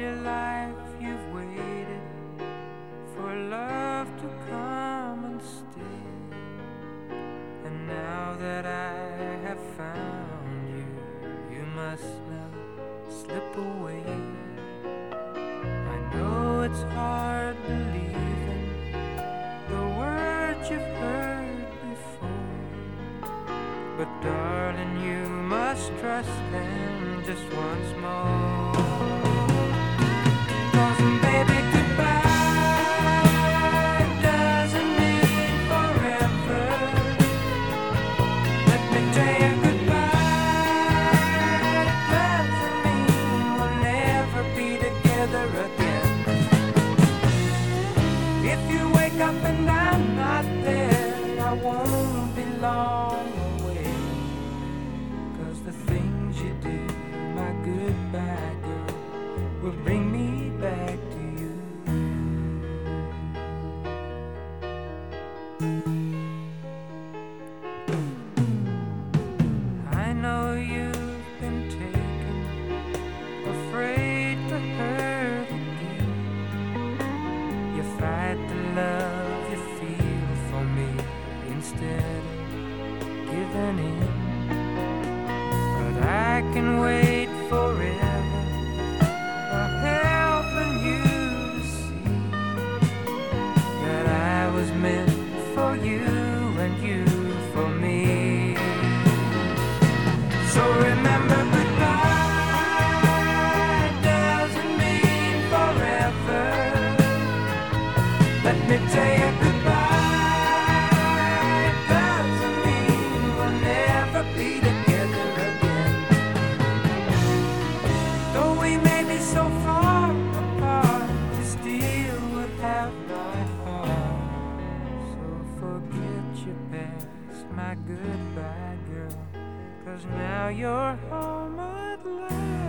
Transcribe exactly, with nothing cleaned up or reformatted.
your life you've waited for love to come and stay. And now that I have found you, you must now slip away. I know it's hard believing the words you've heard before, but darling, you must trust them just once more. 'Cause baby, goodbye doesn't mean forever. Let me tell you, goodbye doesn't mean we'll never be together again. If you wake up and I'm not there, I won't be long away. 'Cause the things you do, my goodbye girl, will bring me back to you. I know you've been taken, afraid to hurt again. You fight the love you feel for me instead of giving in. But I can wait forever, for helping you to see that I was meant for you and you for me. So remember, goodbye doesn't mean forever. Let me tell you, goodbye doesn't mean we'll never be together again. Though we may be so far apart, you still would have my heart. So forget your past, my goodbye girl, 'cause now you're home at last.